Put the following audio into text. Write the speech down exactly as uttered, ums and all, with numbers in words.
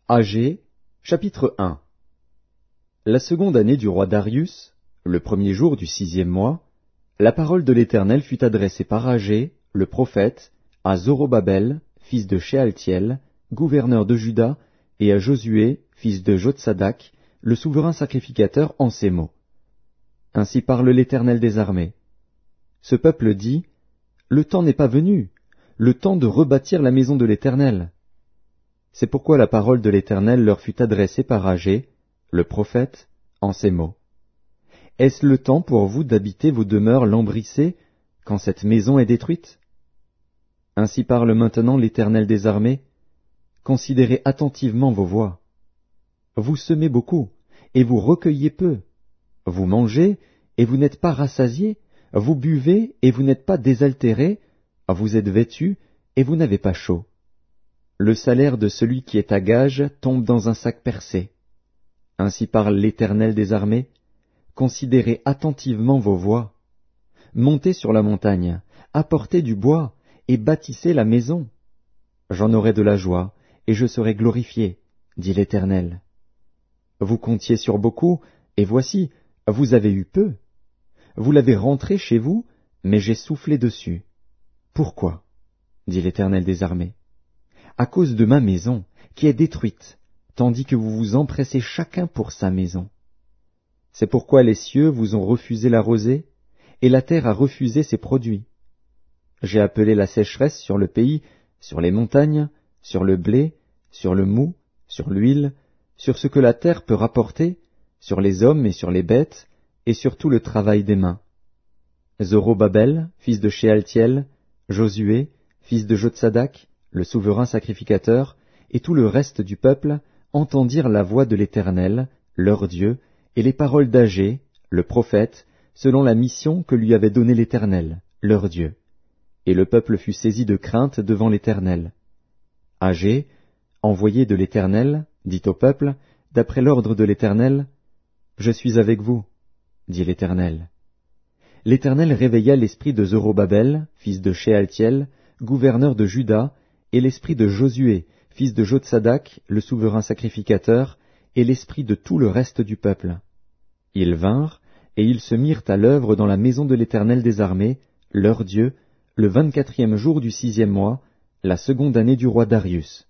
Agé, chapitre un. La seconde année du roi Darius, le premier jour du sixième mois, la parole de l'Éternel fut adressée par Agé, le prophète, à Zorobabel, fils de Shealtiel, gouverneur de Juda, et à Josué, fils de Jotsadak, le souverain sacrificateur, en ces mots. Ainsi parle l'Éternel des armées. Ce peuple dit, « Le temps n'est pas venu, le temps de rebâtir la maison de l'Éternel. » C'est pourquoi la parole de l'Éternel leur fut adressée par Agé, le prophète, en ces mots. Est-ce le temps pour vous d'habiter vos demeures lambrissées, quand cette maison est détruite? Ainsi parle maintenant l'Éternel des armées. Considérez attentivement vos voies. Vous semez beaucoup, et vous recueillez peu. Vous mangez, et vous n'êtes pas rassasiés. Vous buvez, et vous n'êtes pas désaltérés. Vous êtes vêtus, et vous n'avez pas chaud. Le salaire de celui qui est à gage tombe dans un sac percé. Ainsi parle l'Éternel des armées. Considérez attentivement vos voies. Montez sur la montagne, apportez du bois, et bâtissez la maison. J'en aurai de la joie, et je serai glorifié, dit l'Éternel. Vous comptiez sur beaucoup, et voici, vous avez eu peu. Vous l'avez rentré chez vous, mais j'ai soufflé dessus. Pourquoi? Dit l'Éternel des armées. À cause de ma maison, qui est détruite, tandis que vous vous empressez chacun pour sa maison. C'est pourquoi les cieux vous ont refusé la rosée, et la terre a refusé ses produits. J'ai appelé la sécheresse sur le pays, sur les montagnes, sur le blé, sur le mou, sur l'huile, sur ce que la terre peut rapporter, sur les hommes et sur les bêtes, et sur tout le travail des mains. Zorobabel, fils de Shealtiel, Josué, fils de Jotsadak, le souverain sacrificateur, et tout le reste du peuple entendirent la voix de l'Éternel, leur Dieu, et les paroles d'Agé, le prophète, selon la mission que lui avait donnée l'Éternel, leur Dieu. Et le peuple fut saisi de crainte devant l'Éternel. Agé, envoyé de l'Éternel, dit au peuple, d'après l'ordre de l'Éternel, « Je suis avec vous, dit l'Éternel. » L'Éternel réveilla l'esprit de Zorobabel, fils de Shealtiel, gouverneur de Juda, et l'esprit de Josué, fils de Jotsadak, le souverain sacrificateur, et l'esprit de tout le reste du peuple. Ils vinrent, et ils se mirent à l'œuvre dans la maison de l'Éternel des armées, leur Dieu, le vingt-quatrième jour du sixième mois, la seconde année du roi Darius.